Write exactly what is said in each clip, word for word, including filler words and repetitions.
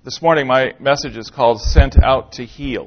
This morning my message is called Sent Out to Heal.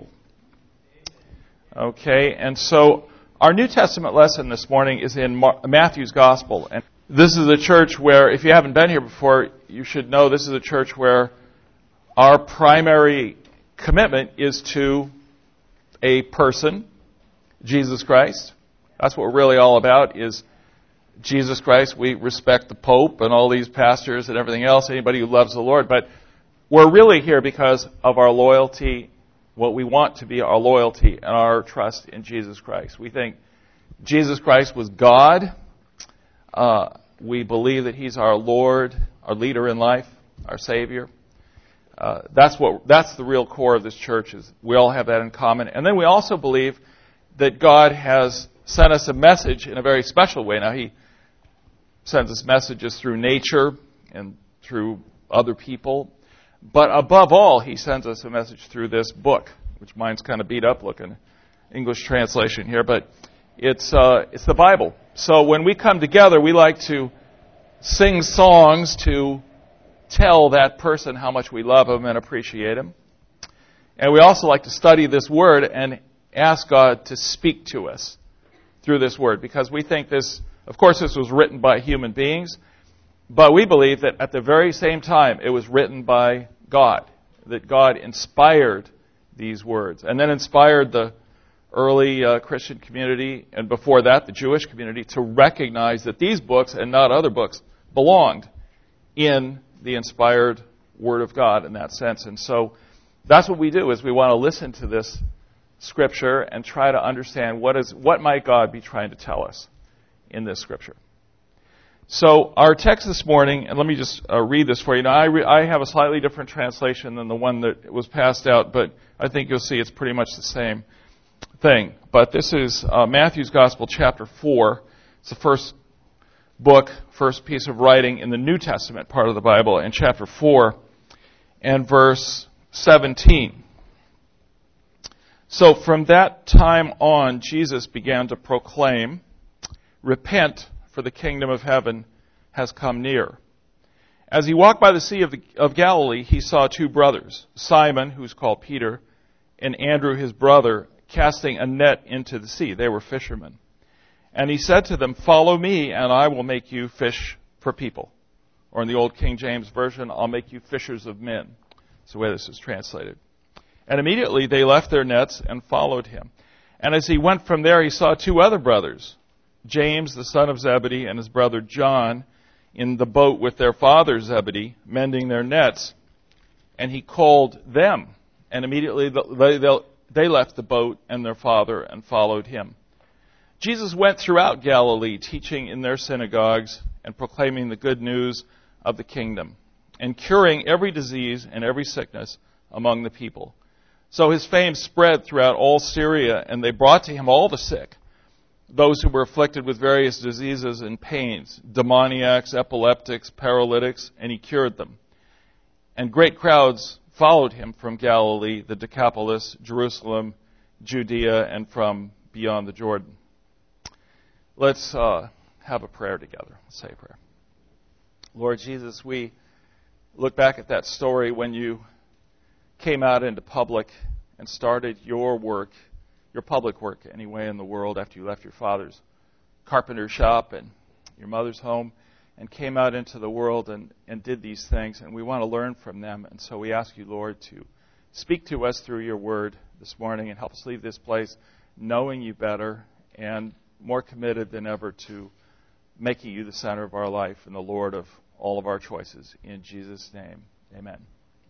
Okay, and so our New Testament lesson this morning is in Matthew's Gospel. And this is a church where, if you haven't been here before, you should know this is a church where our primary commitment is to a person, Jesus Christ. That's what we're really all about, is Jesus Christ. We respect the Pope and all these pastors and everything else, anybody who loves the Lord. But we're really here because of our loyalty, what we want to be our loyalty and our trust in Jesus Christ. We think Jesus Christ was God. Uh, we believe that He's our Lord, our leader in life, our Savior. Uh, that's what that's the real core of this church. Is we all have that in common. And then we also believe that God has sent us a message in a very special way. Now, He sends us messages through nature and through other people. But above all, He sends us a message through this book, which mine's kind of beat up looking, English translation here, but it's uh, it's the Bible. So when we come together, we like to sing songs to tell that person how much we love him and appreciate him. And we also like to study this Word and ask God to speak to us through this Word, because we think this, of course, this was written by human beings, but we believe that at the very same time it was written by God, that God inspired these words, and then inspired the early uh, Christian community, and before that the Jewish community, to recognize that these books and not other books belonged in the inspired Word of God in that sense. And so that's what we do, is we want to listen to this Scripture and try to understand what is what might God be trying to tell us in this Scripture. So our text this morning, and let me just uh, read this for you. Now, I, re- I have a slightly different translation than the one that was passed out, but I think you'll see it's pretty much the same thing. But this is uh, Matthew's Gospel, chapter four. It's the first book, first piece of writing in the New Testament part of the Bible, in chapter four and verse seventeen. So from that time on, Jesus began to proclaim, "Repent, for the kingdom of heaven has come near." As he walked by the Sea of, the, of Galilee, he saw two brothers, Simon, who's called Peter, and Andrew, his brother, casting a net into the sea. They were fishermen. And he said to them, "Follow me, and I will make you fish for people." Or in the old King James Version, "I'll make you fishers of men." That's the way this is translated. And immediately they left their nets and followed him. And as he went from there, he saw two other brothers, James, the son of Zebedee, and his brother John, in the boat with their father Zebedee, mending their nets. And he called them. And immediately they left the boat and their father and followed him. Jesus went throughout Galilee, teaching in their synagogues and proclaiming the good news of the kingdom, and curing every disease and every sickness among the people. So his fame spread throughout all Syria, and they brought to him all the sick, those who were afflicted with various diseases and pains, demoniacs, epileptics, paralytics, and he cured them. And great crowds followed him from Galilee, the Decapolis, Jerusalem, Judea, and from beyond the Jordan. Let's uh, have a prayer together. Let's say a prayer. Lord Jesus, we look back at that story when you came out into public and started your work, your public work anyway, in the world after you left your father's carpenter shop and your mother's home and came out into the world and, and did these things. And we want to learn from them. And so we ask you, Lord, to speak to us through your word this morning and help us leave this place knowing you better and more committed than ever to making you the center of our life and the Lord of all of our choices. In Jesus' name, amen.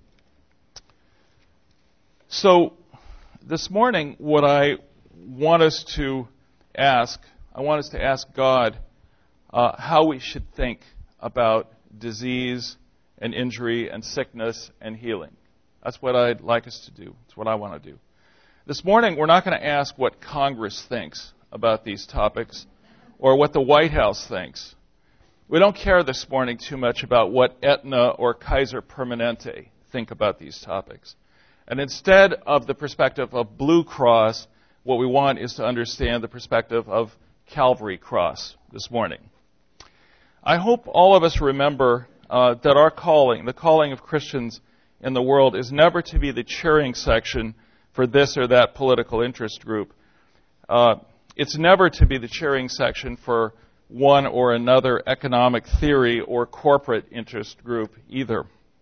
So this morning, what I want us to ask, I want us to ask God uh, how we should think about disease and injury and sickness and healing. That's what I'd like us to do. It's what I want to do. This morning, we're not going to ask what Congress thinks about these topics or what the White House thinks. We don't care this morning too much about what Aetna or Kaiser Permanente think about these topics. And instead of the perspective of Blue Cross, what we want is to understand the perspective of Calvary Cross this morning. I hope all of us remember uh, that our calling, the calling of Christians, in the world is never to be the cheering section for this or that political interest group. Uh, it's never to be the cheering section for one or another economic theory or corporate interest group either.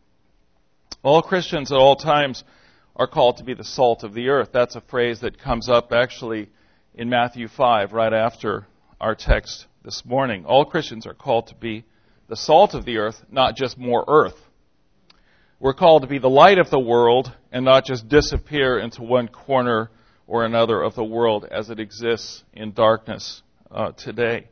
All Christians at all times are called to be the salt of the earth. That's a phrase that comes up actually in Matthew five, right after our text this morning. All Christians are called to be the salt of the earth, not just more earth. We're called to be the light of the world and not just disappear into one corner or another of the world as it exists in darkness uh, today.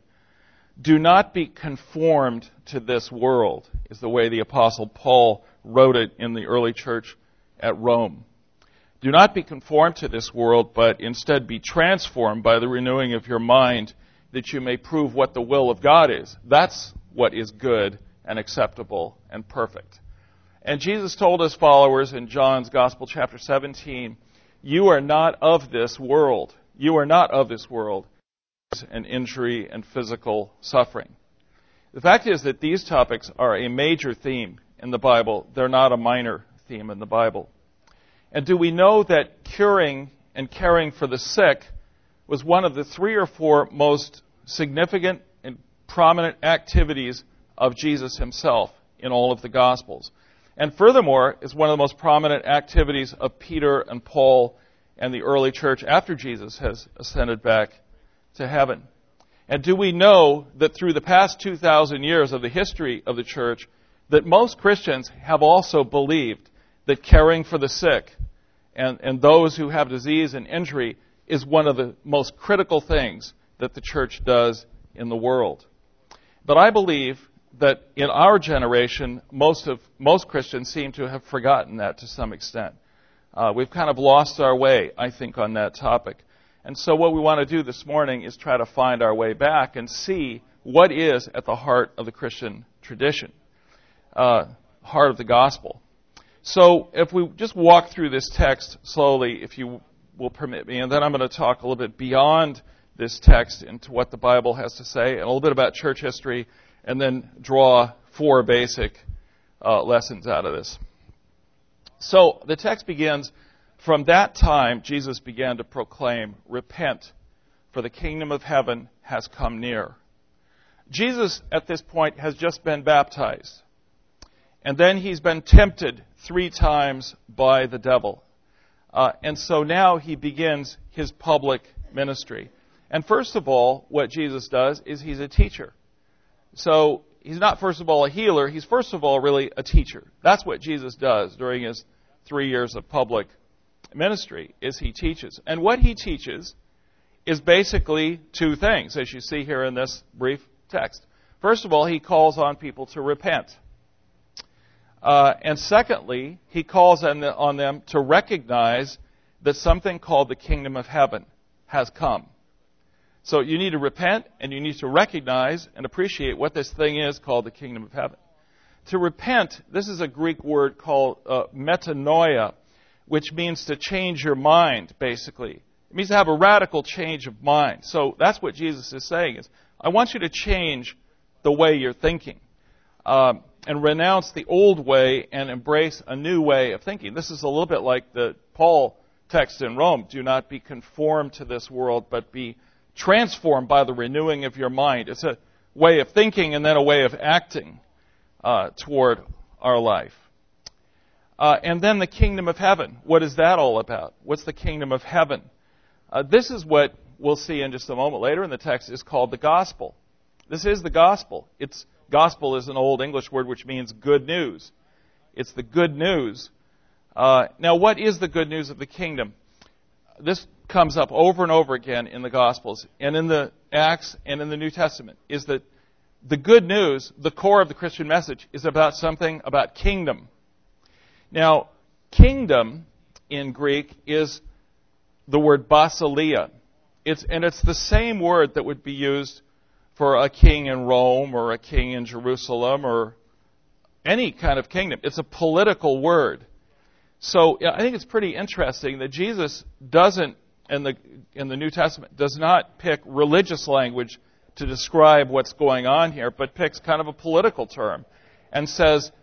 Do not be conformed to this world, is the way the Apostle Paul wrote it in the early church at Rome. Do not be conformed to this world, but instead be transformed by the renewing of your mind, that you may prove what the will of God is. That's what is good and acceptable and perfect. And Jesus told his followers in John's Gospel, chapter seventeen, you are not of this world. You are not of this world. And injury and physical suffering. The fact is that these topics are a major theme in the Bible. They're not a minor theme in the Bible. And do we know that curing and caring for the sick was one of the three or four most significant and prominent activities of Jesus himself in all of the Gospels? And furthermore, is one of the most prominent activities of Peter and Paul and the early church after Jesus has ascended back to heaven. And do we know that through the past two thousand years of the history of the church, that most Christians have also believed that caring for the sick and, and those who have disease and injury is one of the most critical things that the church does in the world. But I believe that in our generation, most of most Christians seem to have forgotten that to some extent. Uh, we've kind of lost our way, I think, on that topic. And so what we want to do this morning is try to find our way back and see what is at the heart of the Christian tradition, uh, heart of the gospel. So if we just walk through this text slowly, if you will permit me, and then I'm going to talk a little bit beyond this text into what the Bible has to say, and a little bit about church history, and then draw four basic uh, lessons out of this. So the text begins, from that time, Jesus began to proclaim, repent, for the kingdom of heaven has come near. Jesus, at this point, has just been baptized. And then he's been tempted three times by the devil. Uh, and so now he begins his public ministry. And first of all, what Jesus does is he's a teacher. So he's not first of all a healer, he's first of all really a teacher. That's what Jesus does during his three years of public ministry, is he teaches. And what he teaches is basically two things, as you see here in this brief text. First of all, he calls on people to repent. Uh, and secondly, he calls on, the, on them to recognize that something called the kingdom of heaven has come. So you need to repent, and you need to recognize and appreciate what this thing is called the kingdom of heaven. To repent, this is a Greek word called uh, metanoia, which means to change your mind, basically. It means to have a radical change of mind. So that's what Jesus is saying, is, I want you to change the way you're thinking, um, and renounce the old way and embrace a new way of thinking. This is a little bit like the Paul text in Rome. Do not be conformed to this world, but be transformed by the renewing of your mind. It's a way of thinking and then a way of acting uh, toward our life. Uh, and then the kingdom of heaven. What is that all about? What's the kingdom of heaven? Uh, this is what we'll see in just a moment later in the text is called the gospel. This is the gospel. It's gospel is an old English word which means good news. It's the good news. Uh, now, what is the good news of the kingdom? This comes up over and over again in the Gospels and in the Acts and in the New Testament, is that the good news, the core of the Christian message, is about something about kingdom. Now, kingdom in Greek is the word basileia. It's, and it's the same word that would be used for a king in Rome or a king in Jerusalem or any kind of kingdom. It's a political word. So I think it's pretty interesting that Jesus doesn't, in the in the New Testament, does not pick religious language to describe what's going on here, but picks kind of a political term and says,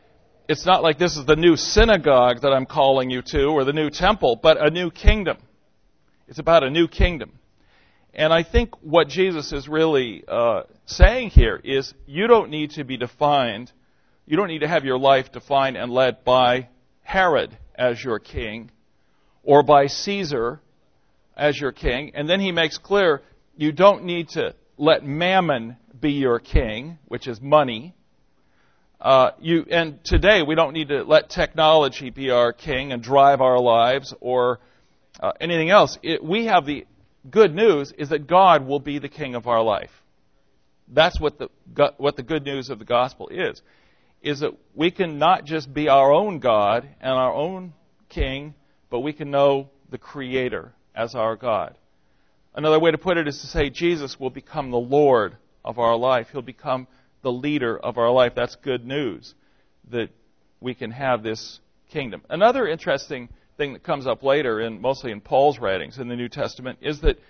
it's not like this is the new synagogue that I'm calling you to, or the new temple, but a new kingdom. It's about a new kingdom. And I think what Jesus is really uh, saying here is you don't need to be defined, you don't need to have your life defined and led by Herod as your king, or by Caesar as your king. And then he makes clear you don't need to let mammon be your king, which is money. Uh, you and today we don't need to let technology be our king and drive our lives or uh, anything else. It, we have the good news is that God will be the king of our life. That's what the what the good news of the gospel is. Is that we can not just be our own God and our own king, but we can know the Creator as our God. Another way to put it is to say Jesus will become the Lord of our life. He'll become the leader of our life. That's good news, that we can have this kingdom. Another interesting thing that comes up later, in mostly in Paul's writings in the New Testament, is that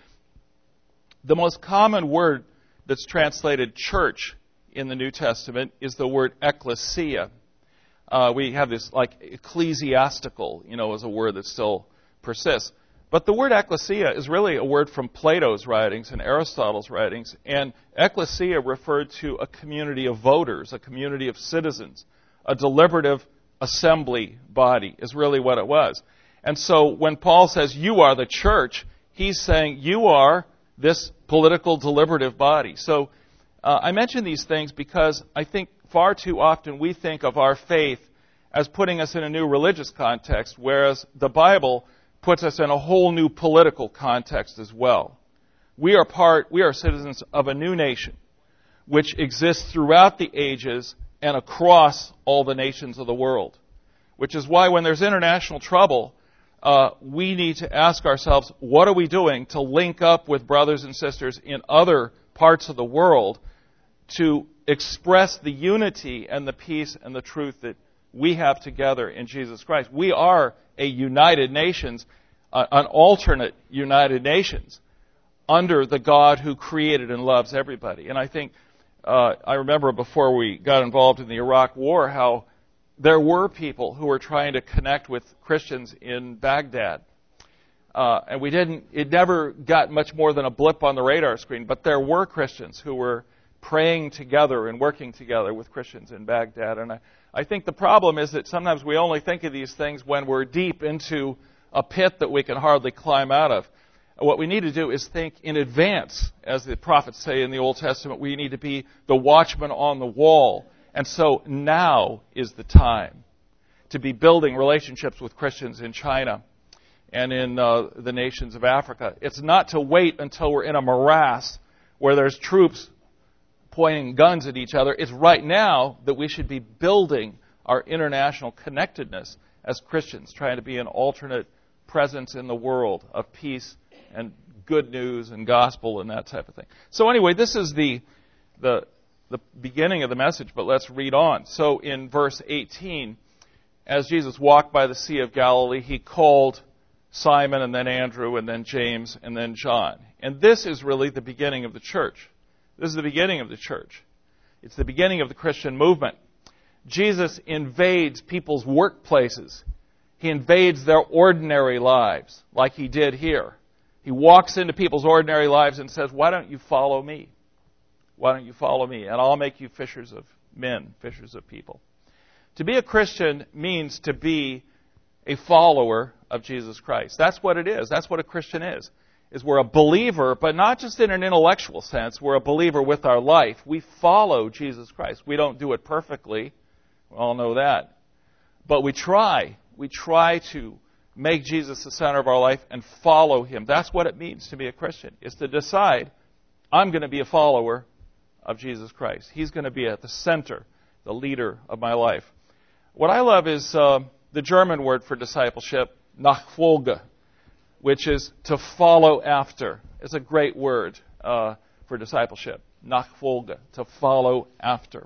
the most common word that's translated church in the New Testament is the word ecclesia. Uh, we have this, like, ecclesiastical, you know, as a word that still persists. But the word ecclesia is really a word from Plato's writings and Aristotle's writings. And ecclesia referred to a community of voters, a community of citizens, a deliberative assembly body is really what it was. And so when Paul says you are the church, he's saying you are this political deliberative body. So uh, I mention these things because I think far too often we think of our faith as putting us in a new religious context, whereas the Bible puts us in a whole new political context as well. We are part, we are citizens of a new nation, which exists throughout the ages and across all the nations of the world. Which is why when there's international trouble, uh, we need to ask ourselves, what are we doing to link up with brothers and sisters in other parts of the world to express the unity and the peace and the truth that we have together in Jesus Christ. We are a United Nations, uh, an alternate United Nations, under the God who created and loves everybody. And I think, uh, I remember before we got involved in the Iraq War, how there were people who were trying to connect with Christians in Baghdad. Uh, and we didn't, it never got much more than a blip on the radar screen, but there were Christians who were praying together and working together with Christians in Baghdad. And I, I think the problem is that sometimes we only think of these things when we're deep into a pit that we can hardly climb out of. What we need to do is think in advance, as the prophets say in the Old Testament. We need to be the watchman on the wall. And so now is the time to be building relationships with Christians in China and in uh, the nations of Africa. It's not to wait until we're in a morass where there's troops pointing guns at each other. It's right now that we should be building our international connectedness as Christians, trying to be an alternate presence in the world of peace and good news and gospel and that type of thing. So anyway, this is the the the beginning of the message, but let's read on. So in verse eighteen, as Jesus walked by the Sea of Galilee, he called Simon and then Andrew and then James and then John. And this is really the beginning of the church. This is the beginning of the church. It's the beginning of the Christian movement. Jesus invades people's workplaces. He invades their ordinary lives, like he did here. He walks into people's ordinary lives and says, why don't you follow me? Why don't you follow me? And I'll make you fishers of men, fishers of people. To be a Christian means to be a follower of Jesus Christ. That's what it is. That's what a Christian is. Is we're a believer, but not just in an intellectual sense. We're a believer with our life. We follow Jesus Christ. We don't do it perfectly. We all know that. But we try. We try to make Jesus the center of our life and follow him. That's what it means to be a Christian, is to decide, I'm going to be a follower of Jesus Christ. He's going to be at the center, the leader of my life. What I love is uh, the German word for discipleship, Nachfolge, which is to follow after. It's a great word uh, for discipleship. Nachfolge, to follow after.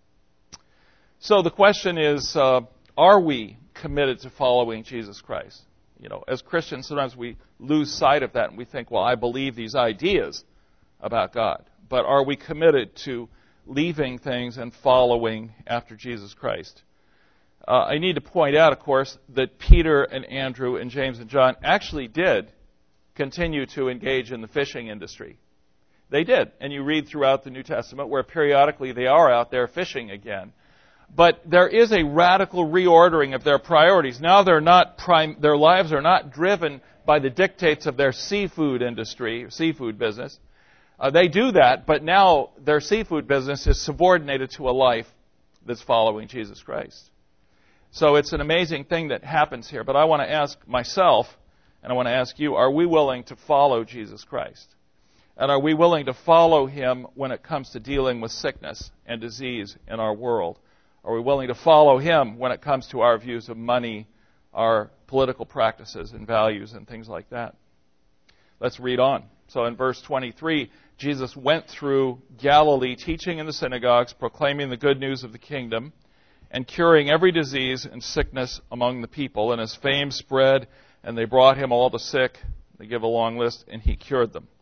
So the question is, uh, are we committed to following Jesus Christ? You know, as Christians, sometimes we lose sight of that and we think, well, I believe these ideas about God. But are we committed to leaving things and following after Jesus Christ? Uh, I need to point out, of course, that Peter and Andrew and James and John actually did continue to engage in the fishing industry. They did. And you read throughout the New Testament where periodically they are out there fishing again. But there is a radical reordering of their priorities. Now they're not prime, their lives are not driven by the dictates of their seafood industry, seafood business. Uh, they do that, but now their seafood business is subordinated to a life that's following Jesus Christ. So it's an amazing thing that happens here. But I want to ask myself, and I want to ask you, are we willing to follow Jesus Christ? And are we willing to follow Him when it comes to dealing with sickness and disease in our world? Are we willing to follow Him when it comes to our views of money, our political practices and values and things like that? Let's read on. So in verse twenty-three, Jesus went through Galilee, teaching in the synagogues, proclaiming the good news of the kingdom, and curing every disease and sickness among the people. And His fame spread, and they brought Him all the sick. They give a long list, and He cured them.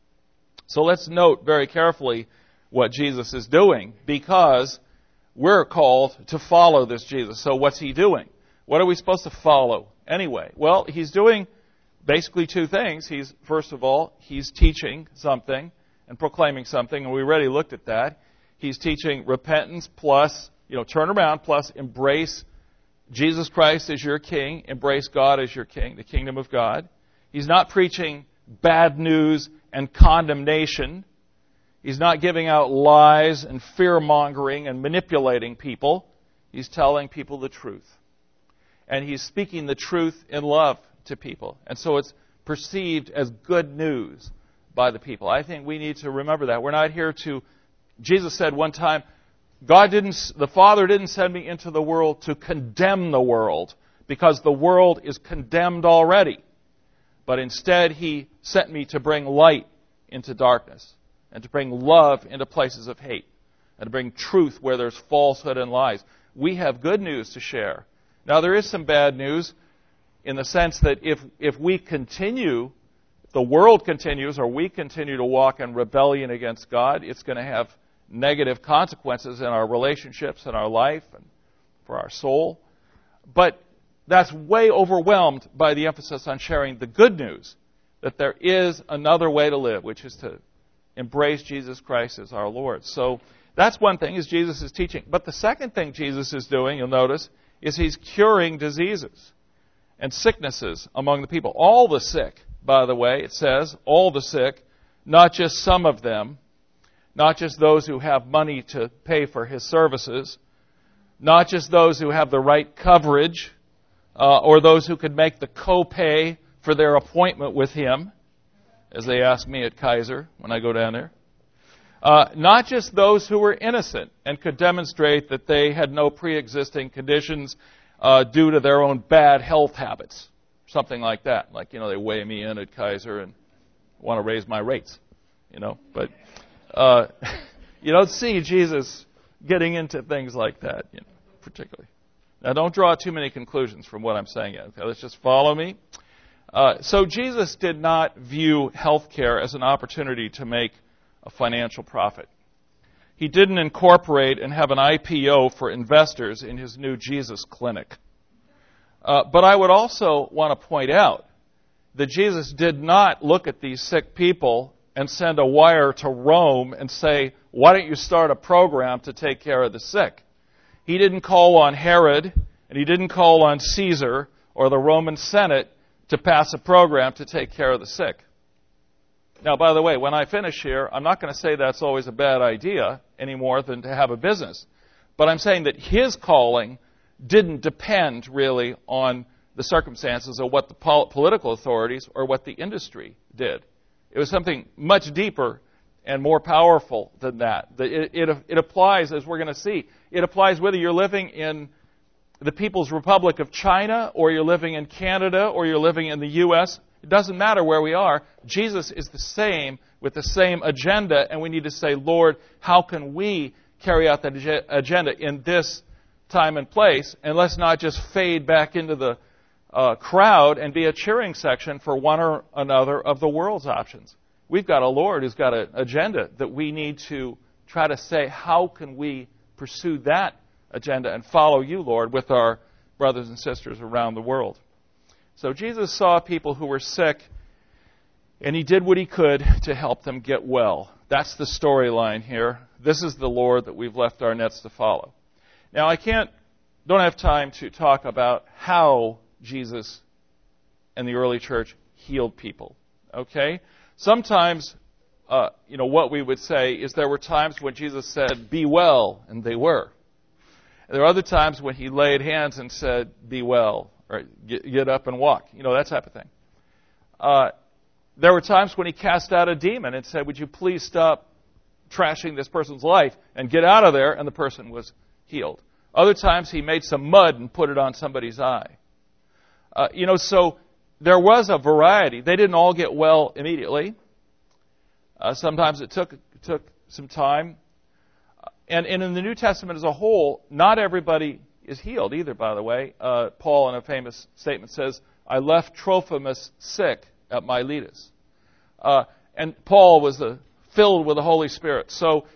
So let's note very carefully what Jesus is doing, because we're called to follow this Jesus. So what's He doing? What are we supposed to follow anyway? Well, He's doing basically two things. He's, first of all, He's teaching something and proclaiming something, and we already looked at that. He's teaching repentance plus, you know, turn around plus embrace Jesus Christ as your King, embrace God as your King, the kingdom of God. He's not preaching bad news and condemnation. He's not giving out lies and fear-mongering and manipulating people. He's telling people the truth. And He's speaking the truth in love to people. And so it's perceived as good news by the people. I think we need to remember that. We're not here to... Jesus said one time, God didn't, the Father didn't send me into the world to condemn the world, because the world is condemned already. But instead, He sent me to bring light into darkness, and to bring love into places of hate, and to bring truth where there's falsehood and lies. We have good news to share. Now, there is some bad news in the sense that if, if we continue, if the world continues, or we continue to walk in rebellion against God, it's going to have negative consequences in our relationships, in our life, and for our soul. But that's way overwhelmed by the emphasis on sharing the good news, that there is another way to live, which is to embrace Jesus Christ as our Lord. So that's one thing, is Jesus is teaching. But the second thing Jesus is doing, you'll notice, is He's curing diseases and sicknesses among the people. All the sick, by the way, it says, all the sick, not just some of them, not just those who have money to pay for His services, not just those who have the right coverage, uh, or those who could make the co-pay for their appointment with Him, as they ask me at Kaiser when I go down there. Uh, not just those who were innocent and could demonstrate that they had no pre-existing conditions uh, due to their own bad health habits, something like that. Like, you know, they weigh me in at Kaiser and want to raise my rates, you know. But uh, you don't see Jesus getting into things like that, you know, particularly. Now, don't draw too many conclusions from what I'm saying yet. Okay, let's just follow me. Uh, so Jesus did not view healthcare as an opportunity to make a financial profit. He didn't incorporate and have an I P O for investors in His new Jesus clinic. Uh, but I would also want to point out that Jesus did not look at these sick people and send a wire to Rome and say, why don't you start a program to take care of the sick? He didn't call on Herod, and He didn't call on Caesar or the Roman Senate to pass a program to take care of the sick. Now, by the way, when I finish here, I'm not going to say that's always a bad idea any more than to have a business. But I'm saying that His calling didn't depend really on the circumstances of what the pol- political authorities or what the industry did. It was something much deeper and more powerful than that. It, it, it applies, as we're going to see, it applies whether you're living in the People's Republic of China, or you're living in Canada, or you're living in the U S It doesn't matter where we are. Jesus is the same, with the same agenda, and we need to say, Lord, how can we carry out that agenda in this time and place? And let's not just fade back into the uh, crowd and be a cheering section for one or another of the world's options. We've got a Lord who's got an agenda that we need to try to say, how can we pursue that agenda and follow you, Lord, with our brothers and sisters around the world. So Jesus saw people who were sick, and he did what he could to help them get well. That's the storyline here. This is the Lord that we've left our nets to follow. Now, I can't, don't have time to talk about how Jesus and the early church healed people. Okay? Sometimes, uh, you know, what we would say is there were times when Jesus said, "Be well," and they were. There are other times when he laid hands and said, "Be well," or get, get up and walk. You know, that type of thing. Uh, there were times when he cast out a demon and said, "Would you please stop trashing this person's life and get out of there," and the person was healed. Other times he made some mud and put it on somebody's eye. Uh, you know, so there was a variety. They didn't all get well immediately. Uh, sometimes it took it took some time. And, and in the New Testament as a whole, not everybody is healed either, by the way. Uh, Paul, in a famous statement, says, "I left Trophimus sick at Miletus." Uh, and Paul was the, filled with the Holy Spirit. So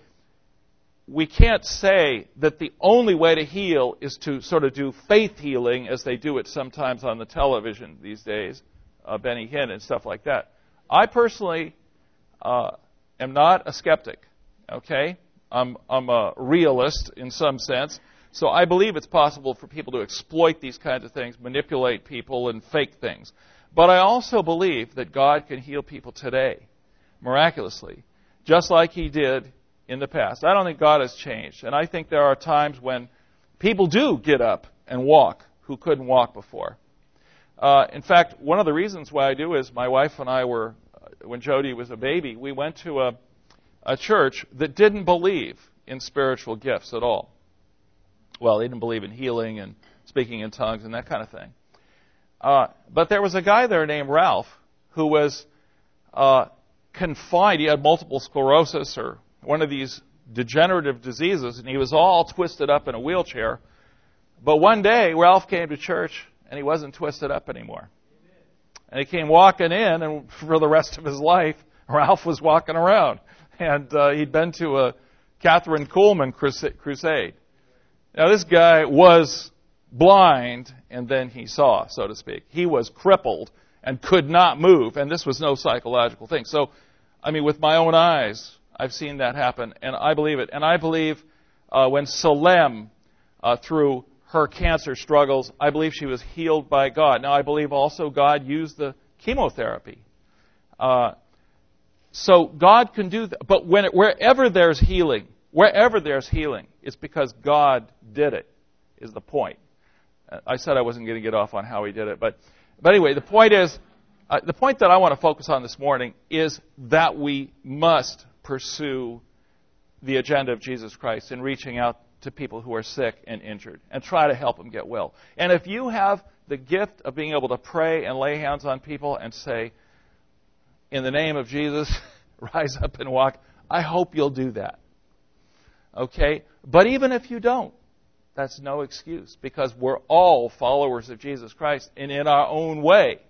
we can't say that the only way to heal is to sort of do faith healing, as they do it sometimes on the television these days, uh, Benny Hinn and stuff like that. I personally uh, am not a skeptic, okay? I'm, I'm a realist in some sense. So I believe it's possible for people to exploit these kinds of things, manipulate people, and fake things. But I also believe that God can heal people today, miraculously, just like he did in the past. I don't think God has changed. And I think there are times when people do get up and walk who couldn't walk before. Uh, in fact, one of the reasons why I do is my wife and I were, when Jody was a baby, we went to a a church that didn't believe in spiritual gifts at all. Well, they didn't believe in healing and speaking in tongues and that kind of thing. Uh, but there was a guy there named Ralph who was uh, confined. He had multiple sclerosis or one of these degenerative diseases, and he was all twisted up in a wheelchair. But one day, Ralph came to church, and he wasn't twisted up anymore. And he came walking in, and for the rest of his life, Ralph was walking around. And uh, he'd been to a Catherine Kuhlman crusade. Now, this guy was blind, and then he saw, so to speak. He was crippled and could not move, and this was no psychological thing. So, I mean, with my own eyes, I've seen that happen, and I believe it. And I believe uh, when Salem, uh, through her cancer struggles, I believe she was healed by God. Now, I believe also God used the chemotherapy. Uh, So God can do that. But when it, wherever there's healing, wherever there's healing, it's because God did it, is the point. I said I wasn't going to get off on how he did it. But, but anyway, the point is, uh, the point that I want to focus on this morning is that we must pursue the agenda of Jesus Christ in reaching out to people who are sick and injured and try to help them get well. And if you have the gift of being able to pray and lay hands on people and say, "In the name of Jesus, rise up and walk," I hope you'll do that. Okay? But even if you don't, that's no excuse, because we're all followers of Jesus Christ, and in our own way,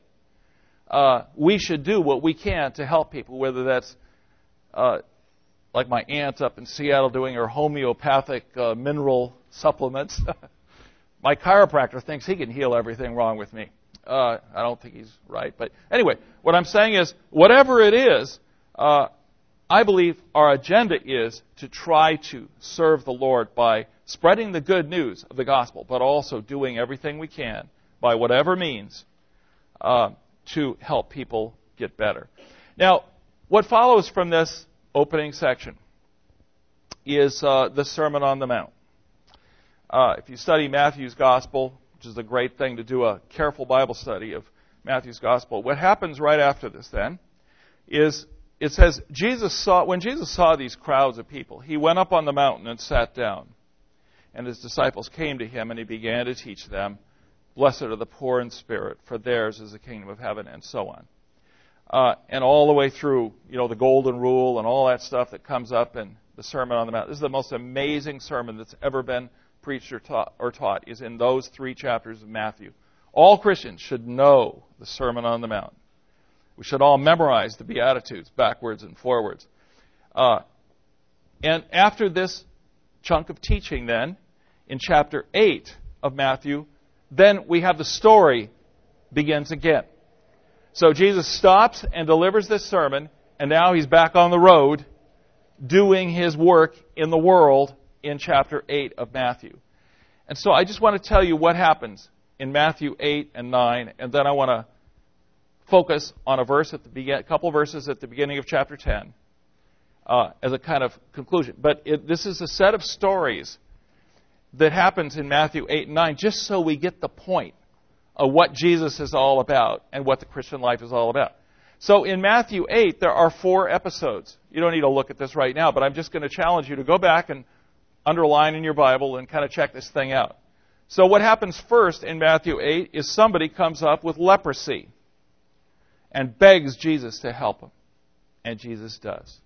uh, we should do what we can to help people, whether that's uh, like my aunt up in Seattle doing her homeopathic uh, mineral supplements. My chiropractor thinks he can heal everything wrong with me. Uh, I don't think he's right. But anyway, what I'm saying is, whatever it is, uh, I believe our agenda is to try to serve the Lord by spreading the good news of the gospel, but also doing everything we can by whatever means uh, to help people get better. Now, what follows from this opening section is uh, the Sermon on the Mount. Uh, if you study Matthew's Gospel, which is a great thing to do a careful Bible study of Matthew's Gospel, what happens right after this then is it says, Jesus saw when Jesus saw these crowds of people, he went up on the mountain and sat down. And his disciples came to him, and he began to teach them, "Blessed are the poor in spirit, for theirs is the kingdom of heaven," and so on. Uh, and all the way through, you know, the Golden Rule and all that stuff that comes up in the Sermon on the Mount. This is the most amazing sermon that's ever been preached or taught, or taught, is in those three chapters of Matthew. All Christians should know the Sermon on the Mount. We should all memorize the Beatitudes backwards and forwards. Uh, and after this chunk of teaching then, in chapter eight of Matthew, then we have the story begins again. So Jesus stops and delivers this sermon, and now he's back on the road doing his work in the world in chapter eight of Matthew. And so I just want to tell you what happens in Matthew eight and nine, and then I want to focus on a verse at the begin, a couple verses at the beginning of chapter ten uh, as a kind of conclusion. But it, this is a set of stories that happens in Matthew eight and nine, just so we get the point of what Jesus is all about and what the Christian life is all about. So in Matthew eight, there are four episodes. You don't need to look at this right now, but I'm just going to challenge you to go back and underline in your Bible and kind of check this thing out. So what happens first in Matthew eight is somebody comes up with leprosy and begs Jesus to help him. And Jesus does.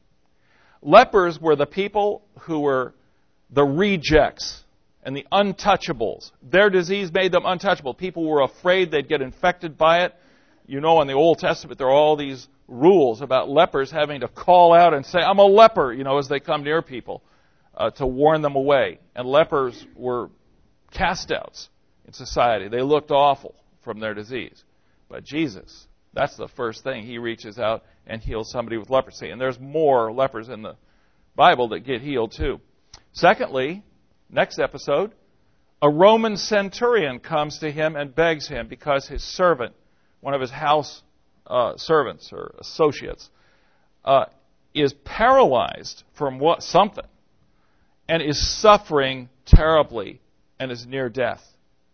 Lepers were the people who were the rejects and the untouchables. Their disease made them untouchable. People were afraid they'd get infected by it. You know, in the Old Testament, there are all these rules about lepers having to call out and say, I'm a leper, you know, as they come near people, uh, to warn them away. And lepers were cast outs in society. They looked awful from their disease. But Jesus, that's the first thing. He reaches out and heals somebody with leprosy. And there's more lepers in the Bible that get healed too. Secondly, next episode, a Roman centurion comes to him and begs him because his servant, one of his house uh, servants or associates, uh, is paralyzed from what something and is suffering terribly and is near death.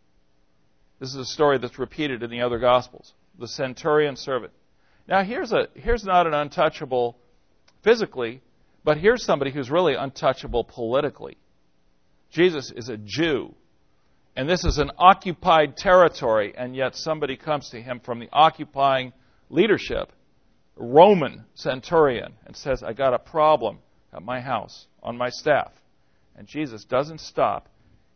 This is a story that's repeated in the other Gospels. The centurion servant. Now here's a here's not an untouchable physically, but here's somebody who's really untouchable politically. Jesus is a Jew. And this is an occupied territory, and yet somebody comes to him from the occupying leadership, a Roman centurion, and says, I got a problem at my house, on my staff. And Jesus doesn't stop.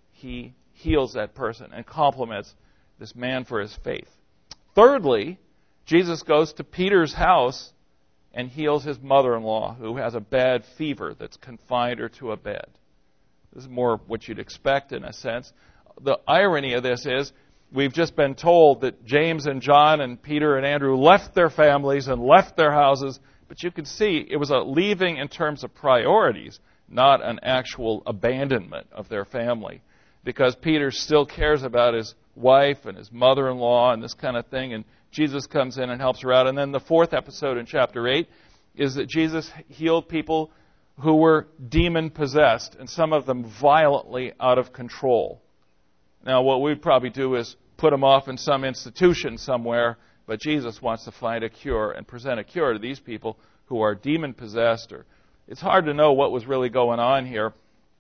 He heals that person and compliments this man for his faith. Thirdly, Jesus goes to Peter's house and heals his mother-in-law, who has a bad fever that's confined her to a bed. This is more what you'd expect in a sense. The irony of this is we've just been told that James and John and Peter and Andrew left their families and left their houses, but you can see it was a leaving in terms of priorities, not an actual abandonment of their family, because Peter still cares about his wife and his mother-in-law and this kind of thing, and Jesus comes in and helps her out. And then the fourth episode in chapter eight is that Jesus healed people who were demon-possessed, and some of them violently out of control. Now, what we'd probably do is put them off in some institution somewhere, but Jesus wants to find a cure and present a cure to these people who are demon-possessed. Or it's hard to know what was really going on here.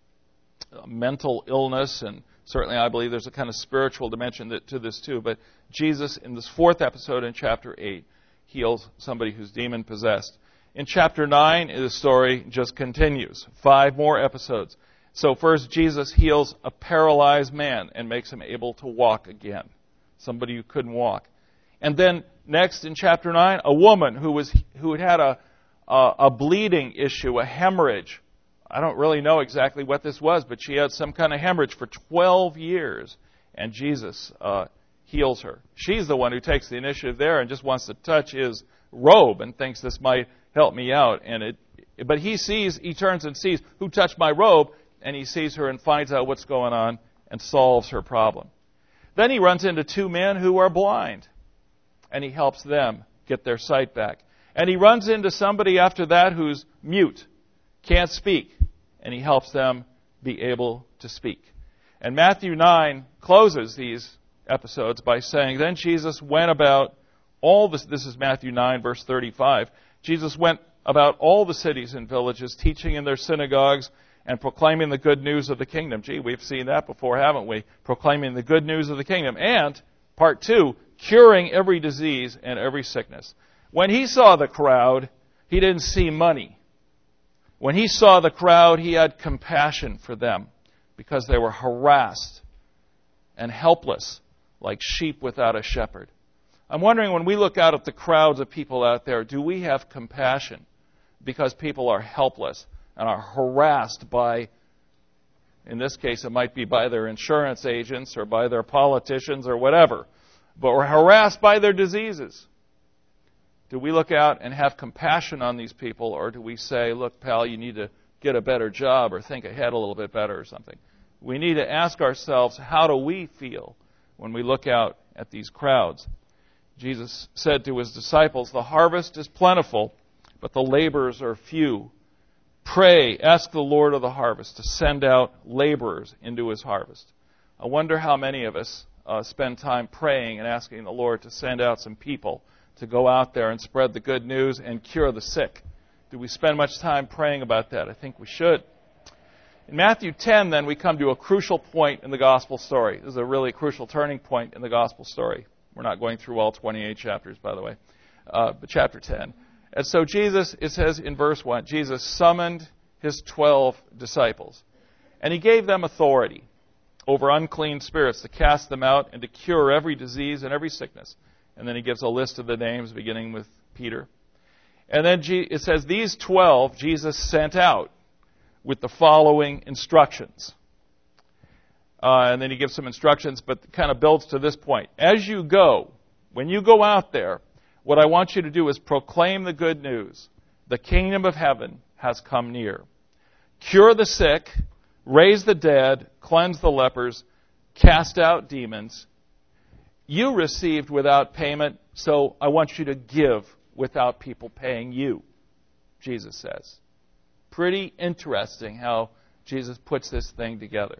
Mental illness, and certainly I believe there's a kind of spiritual dimension to this too. But Jesus, in this fourth episode in chapter eight, heals somebody who's demon-possessed. In chapter nine, the story just continues. Five more episodes. So first, Jesus heals a paralyzed man and makes him able to walk again. Somebody who couldn't walk. And then next in chapter nine, a woman who was who had had a, a, a bleeding issue, a hemorrhage. I don't really know exactly what this was, but she had some kind of hemorrhage for twelve years. And Jesus uh, heals her. She's the one who takes the initiative there and just wants to touch his robe and thinks this might help me out. And it, but he sees, he turns and sees, who touched my robe? And he sees her and finds out what's going on and solves her problem. Then he runs into two men who are blind, and he helps them get their sight back. And he runs into somebody after that who's mute, can't speak, and he helps them be able to speak. And Matthew nine closes these episodes by saying, then Jesus went about all this, this is Matthew nine, verse thirty-five. Jesus went about all the cities and villages, teaching in their synagogues, and proclaiming the good news of the kingdom. Gee, we've seen that before, haven't we? Proclaiming the good news of the kingdom. And, part two, curing every disease and every sickness. When he saw the crowd, he didn't see money. When he saw the crowd, he had compassion for them because they were harassed and helpless like sheep without a shepherd. I'm wondering, when we look out at the crowds of people out there, do we have compassion because people are helpless and are harassed by In this case, it might be by their insurance agents or by their politicians or whatever. But we're harassed by their diseases. Do we look out and have compassion on these people, or do we say, look, pal, you need to get a better job or think ahead a little bit better or something? We need to ask ourselves, how do we feel when we look out at these crowds? Jesus said to his disciples, the harvest is plentiful, but the laborers are few. Pray, ask the Lord of the harvest to send out laborers into his harvest. I wonder how many of us uh, spend time praying and asking the Lord to send out some people to go out there and spread the good news and cure the sick. Do we spend much time praying about that? I think we should. In Matthew ten, then, we come to a crucial point in the gospel story. This is a really crucial turning point in the gospel story. We're not going through all twenty-eight chapters, by the way, uh, but chapter ten. And so Jesus, it says in verse one, Jesus summoned his twelve disciples, and he gave them authority over unclean spirits to cast them out and to cure every disease and every sickness. And then he gives a list of the names, beginning with Peter. And then it says, these twelve Jesus sent out with the following instructions. Uh, and then he gives some instructions, but kind of builds to this point. As you go, when you go out there, what I want you to do is proclaim the good news. The kingdom of heaven has come near. Cure the sick, raise the dead, cleanse the lepers, cast out demons. You received without payment, so I want you to give without people paying you, Jesus says. Pretty interesting how Jesus puts this thing together.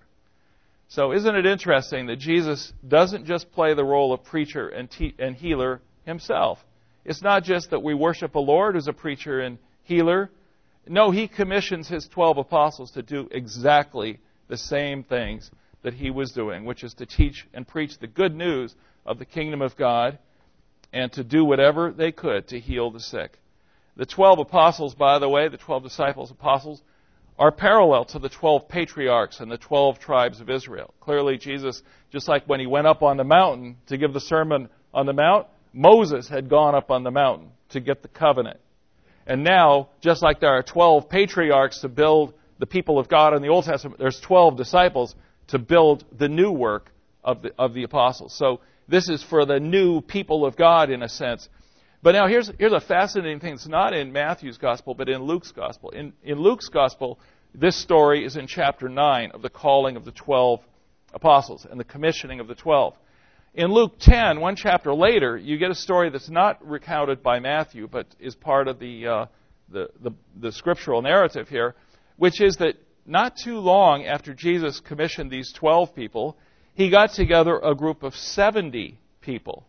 So isn't it interesting that Jesus doesn't just play the role of preacher and, te- and healer himself? It's not just that we worship a Lord who's a preacher and healer. No, he commissions his twelve apostles to do exactly the same things that he was doing, which is to teach and preach the good news of the kingdom of God and to do whatever they could to heal the sick. The twelve apostles, by the way, the twelve disciples, apostles, are parallel to the twelve patriarchs and the twelve tribes of Israel. Clearly, Jesus, just like when he went up on the mountain to give the Sermon on the Mount, Moses had gone up on the mountain to get the covenant. And now, just like there are twelve patriarchs to build the people of God in the Old Testament, there's twelve disciples to build the new work of the, of the apostles. So this is for the new people of God, in a sense. But now here's, here's a fascinating thing. It's not in Matthew's gospel, but in Luke's gospel. In, in Luke's gospel, this story is in chapter nine of the calling of the twelve apostles and the commissioning of the twelve. In Luke ten, one chapter later, you get a story that's not recounted by Matthew, but is part of the, uh, the, the, the scriptural narrative here, which is that not too long after Jesus commissioned these twelve people, he got together a group of seventy people.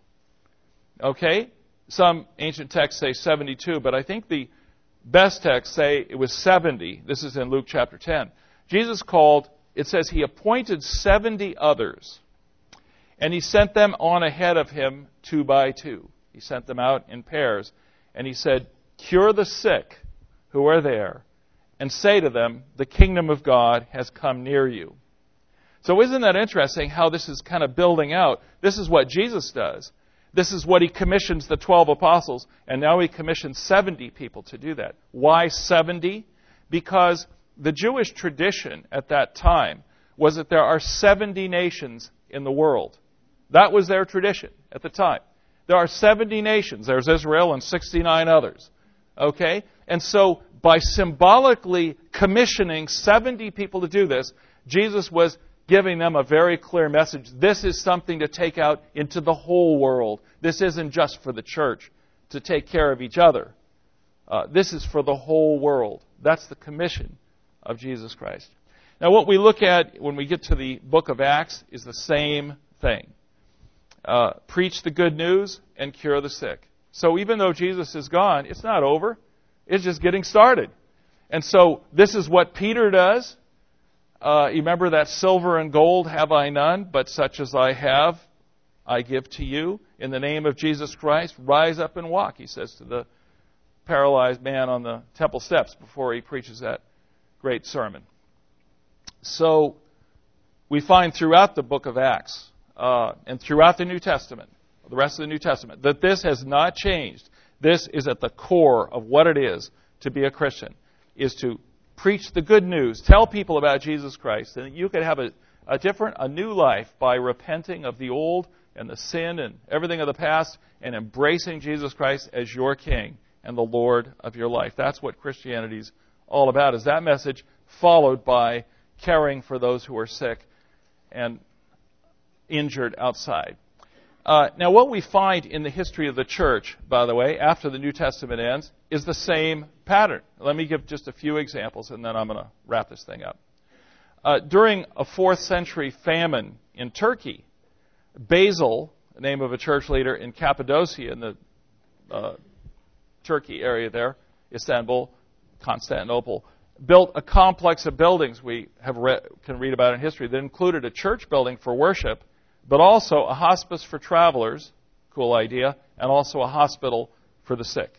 Okay? Some ancient texts say seventy-two, but I think the best texts say it was seventy. This is in Luke chapter ten. Jesus called, it says he appointed seventy others, and he sent them on ahead of him two by two. He sent them out in pairs, and he said, cure the sick who are there, and say to them, the kingdom of God has come near you. So isn't that interesting how this is kind of building out? This is what Jesus does. This is what he commissions the twelve apostles, and now he commissions seventy people to do that. Why seventy? Because the Jewish tradition at that time was that there are seventy nations in the world. That was their tradition at the time. There are seventy nations. There's Israel and sixty-nine others. Okay? And so by symbolically commissioning seventy people to do this, Jesus was giving them a very clear message. This is something to take out into the whole world. This isn't just for the church to take care of each other. Uh, this is for the whole world. That's the commission of Jesus Christ. Now, what we look at when we get to the book of Acts is the same thing. Uh, preach the good news and cure the sick. So even though Jesus is gone, it's not over. It's just getting started. And so this is what Peter does. Uh, you remember that silver and gold have I none, but such as I have, I give to you. In the name of Jesus Christ, rise up and walk, he says to the paralyzed man on the temple steps before he preaches that great sermon. So we find throughout the book of Acts uh, and throughout the New Testament, the rest of the New Testament, that this has not changed. This is at the core of what it is to be a Christian, is to preach the good news, tell people about Jesus Christ, and you could have a, a different, a new life by repenting of the old and the sin and everything of the past and embracing Jesus Christ as your King and the Lord of your life. That's what Christianity's all about, is that message followed by caring for those who are sick and injured outside. Uh, now, what we find in the history of the church, by the way, after the New Testament ends, is the same pattern. Let me give just a few examples, and then I'm going to wrap this thing up. Uh, during a fourth century famine in Turkey, Basil, the name of a church leader in Cappadocia, in the uh, Turkey area there, Istanbul, Constantinople, built a complex of buildings we have re- can read about in history that included a church building for worship, but also a hospice for travelers, cool idea, and also a hospital for the sick.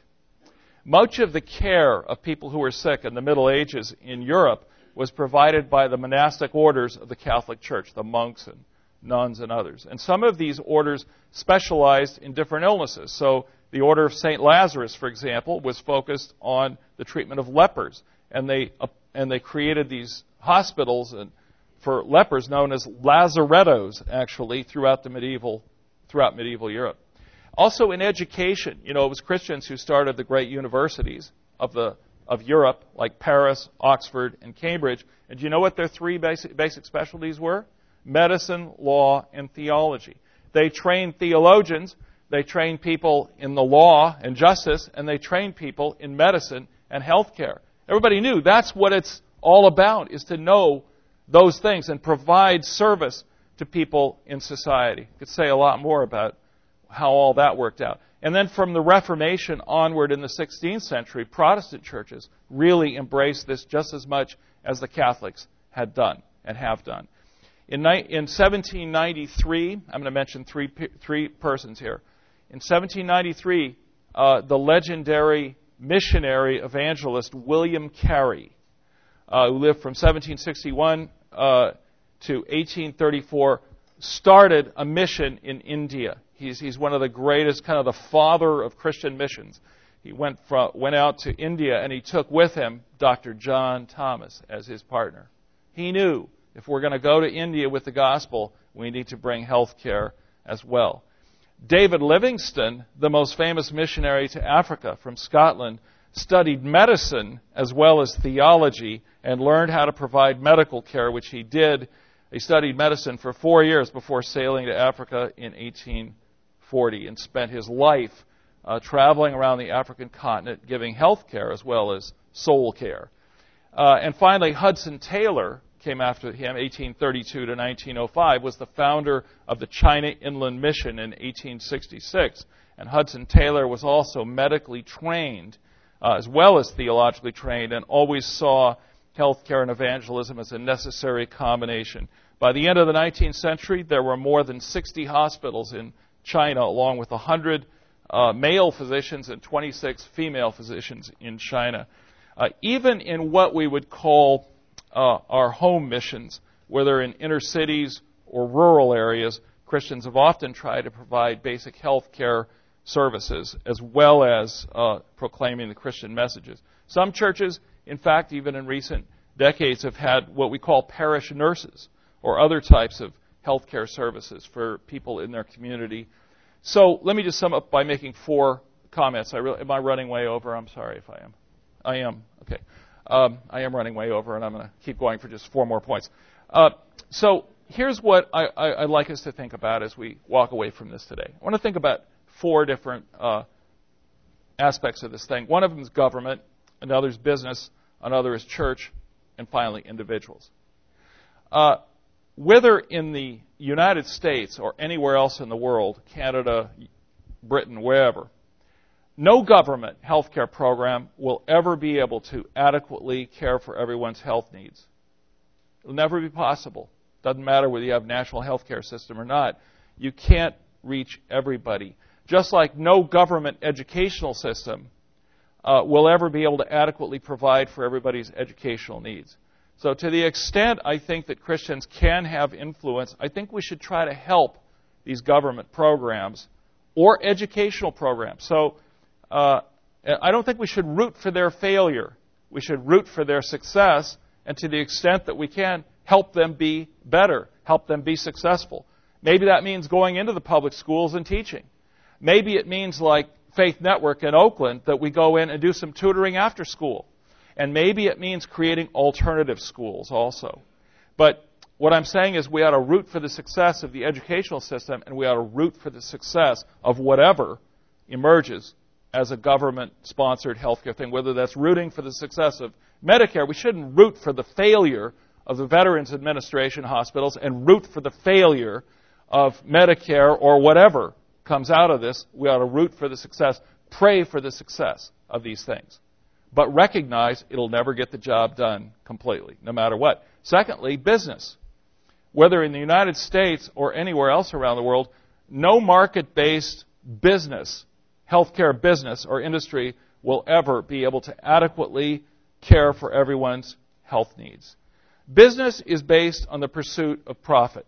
Much of the care of people who were sick in the Middle Ages in Europe was provided by the monastic orders of the Catholic Church, the monks and nuns and others. And some of these orders specialized in different illnesses. So the Order of Saint Lazarus, for example, was focused on the treatment of lepers. And they, uh, and they created these hospitals and for lepers known as lazarettos, actually, throughout the medieval, throughout medieval Europe. Also in education, you know, it was Christians who started the great universities of the of Europe, like Paris, Oxford, and Cambridge. And do you know what their three basic, basic specialties were? Medicine, law, and theology. They trained theologians, they trained people in the law and justice, and they trained people in medicine and healthcare. Everybody knew that's what it's all about, is to know those things and provide service to people in society. You could say a lot more about how all that worked out. And then from the Reformation onward in the sixteenth century, Protestant churches really embraced this just as much as the Catholics had done and have done. In, in seventeen ninety-three, I'm going to mention three, three persons here. In seventeen ninety-three, uh, the legendary missionary evangelist William Carey, Uh, who lived from seventeen sixty-one uh, to eighteen thirty-four, started a mission in India. He's, he's one of the greatest, kind of the father of Christian missions. He went, from, went out to India and he took with him Doctor John Thomas as his partner. He knew if we're going to go to India with the gospel, we need to bring health care as well. David Livingstone, the most famous missionary to Africa from Scotland, studied medicine as well as theology and learned how to provide medical care, which he did. He studied medicine for four years before sailing to Africa in eighteen forty and spent his life uh, traveling around the African continent giving health care as well as soul care. Uh, and finally, Hudson Taylor came after him, eighteen thirty-two to nineteen oh five, was the founder of the China Inland Mission in eighteen sixty-six. And Hudson Taylor was also medically trained Uh, as well as theologically trained, and always saw healthcare and evangelism as a necessary combination. By the end of the nineteenth century, there were more than sixty hospitals in China, along with one hundred uh, male physicians and twenty-six female physicians in China. Uh, even in what we would call uh, our home missions, whether in inner cities or rural areas, Christians have often tried to provide basic health care services as well as uh, proclaiming the Christian messages. Some churches, in fact, even in recent decades, have had what we call parish nurses or other types of healthcare services for people in their community. So let me just sum up by making four comments. I really, am I running way over? I'm sorry if I am. I am. Okay. Um, I am running way over, and I'm going to keep going for just four more points. Uh, so here's what I, I, I'd like us to think about as we walk away from this today. I want to think about four different uh, aspects of this thing. One of them is government, another is business, another is church, and finally individuals. Uh, whether in the United States or anywhere else in the world, Canada, Britain, wherever, no government healthcare program will ever be able to adequately care for everyone's health needs. It will never be possible. Doesn't matter whether you have a national healthcare system or not. You can't reach everybody. Just like no government educational system uh, will ever be able to adequately provide for everybody's educational needs. So to the extent I think that Christians can have influence, I think we should try to help these government programs or educational programs. So uh, I don't think we should root for their failure. We should root for their success, and to the extent that we can, help them be better, help them be successful. Maybe that means going into the public schools and teaching. Maybe it means, like Faith Network in Oakland, that we go in and do some tutoring after school. And maybe it means creating alternative schools also. But what I'm saying is we ought to root for the success of the educational system, and we ought to root for the success of whatever emerges as a government-sponsored healthcare thing, whether that's rooting for the success of Medicare. We shouldn't root for the failure of the Veterans Administration hospitals and root for the failure of Medicare or whatever comes out of this. We ought to root for the success, pray for the success of these things, but recognize it'll never get the job done completely, no matter what. Secondly, business. Whether in the United States or anywhere else around the world, no market-based business, healthcare business or industry, will ever be able to adequately care for everyone's health needs. Business is based on the pursuit of profit.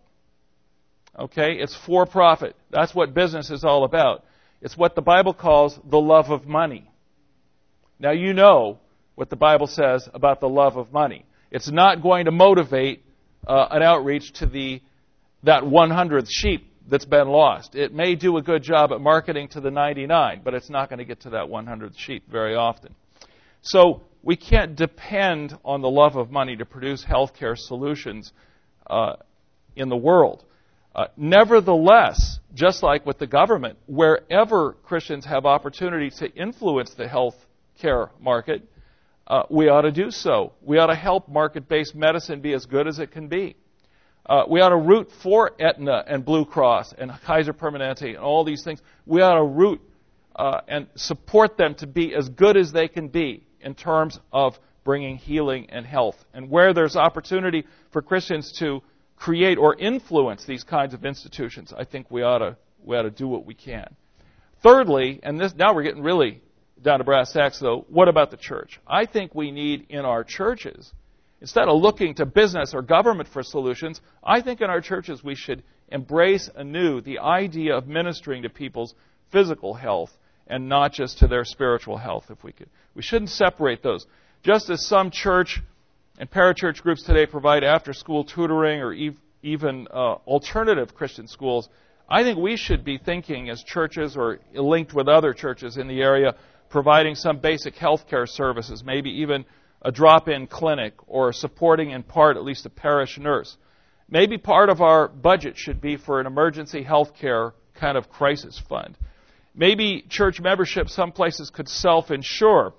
Okay? It's for profit. That's what business is all about. It's what the Bible calls the love of money. Now, you know what the Bible says about the love of money. It's not going to motivate uh, an outreach to the that one hundredth sheep that's been lost. It may do a good job at marketing to the ninety-nine, but it's not going to get to that one hundredth sheep very often. So we can't depend on the love of money to produce healthcare solutions uh, in the world. Uh, nevertheless, just like with the government, wherever Christians have opportunity to influence the health care market, uh, we ought to do so. We ought to help market-based medicine be as good as it can be. Uh, we ought to root for Aetna and Blue Cross and Kaiser Permanente and all these things. We ought to root uh, and support them to be as good as they can be in terms of bringing healing and health. And where there's opportunity for Christians to create or influence these kinds of institutions, I think we ought to we ought to do what we can. Thirdly, and this now we're getting really down to brass tacks, though, what about the church? I think we need in our churches, instead of looking to business or government for solutions, I think in our churches we should embrace anew the idea of ministering to people's physical health and not just to their spiritual health, if we could. We shouldn't separate those. Just as some church and parachurch groups today provide after-school tutoring or ev- even uh, alternative Christian schools, I think we should be thinking as churches or linked with other churches in the area, providing some basic health care services, maybe even a drop-in clinic, or supporting in part at least a parish nurse. Maybe part of our budget should be for an emergency health care kind of crisis fund. Maybe church membership, some places could self-insure,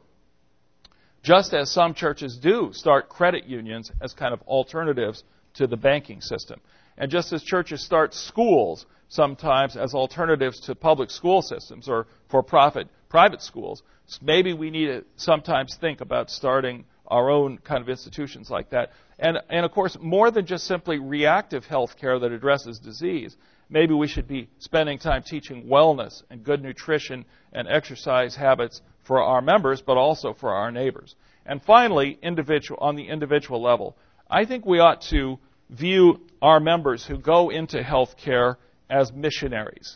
just as some churches do start credit unions as kind of alternatives to the banking system. And just as churches start schools sometimes as alternatives to public school systems or for-profit private schools, maybe we need to sometimes think about starting our own kind of institutions like that. And, and of course, more than just simply reactive health care that addresses disease, maybe we should be spending time teaching wellness and good nutrition and exercise habits for our members, but also for our neighbors. And finally, individual, on the individual level, I think we ought to view our members who go into health care as missionaries.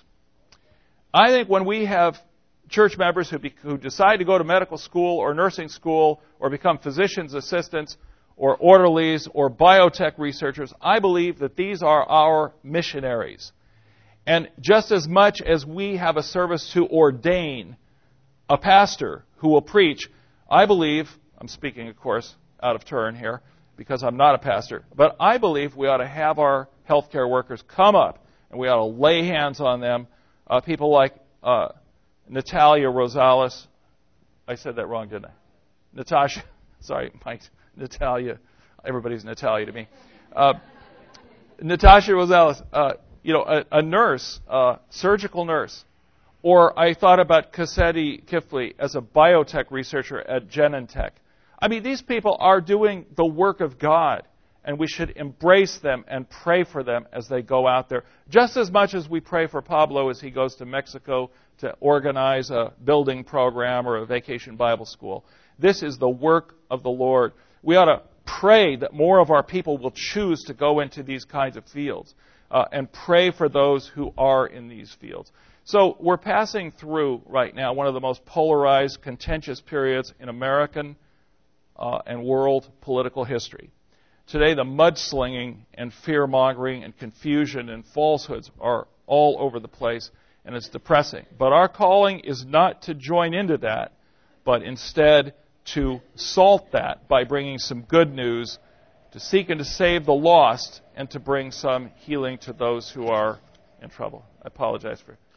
I think when we have church members who, be, who decide to go to medical school or nursing school or become physician's assistants or orderlies or biotech researchers, I believe that these are our missionaries. And just as much as we have a service to ordain a pastor who will preach, I believe, I'm speaking, of course, out of turn here because I'm not a pastor, but I believe we ought to have our healthcare workers come up and we ought to lay hands on them. Uh, people like uh, Natalia Rosales. I said that wrong, didn't I? Natasha. Sorry, Mike. Natalia. Everybody's Natalia to me. Uh, Natasha Rosales, uh, you know, a, a nurse, uh, surgical nurse. Or I thought about Kaseti Kifli as a biotech researcher at Genentech. I mean, these people are doing the work of God, and we should embrace them and pray for them as they go out there, just as much as we pray for Pablo as he goes to Mexico to organize a building program or a vacation Bible school. This is the work of the Lord. We ought to pray that more of our people will choose to go into these kinds of fields uh, and pray for those who are in these fields. So we're passing through right now one of the most polarized, contentious periods in American uh, and world political history. Today, the mudslinging and fear-mongering and confusion and falsehoods are all over the place, and it's depressing. But our calling is not to join into that, but instead to salt that by bringing some good news, to seek and to save the lost, and to bring some healing to those who are in trouble. I apologize for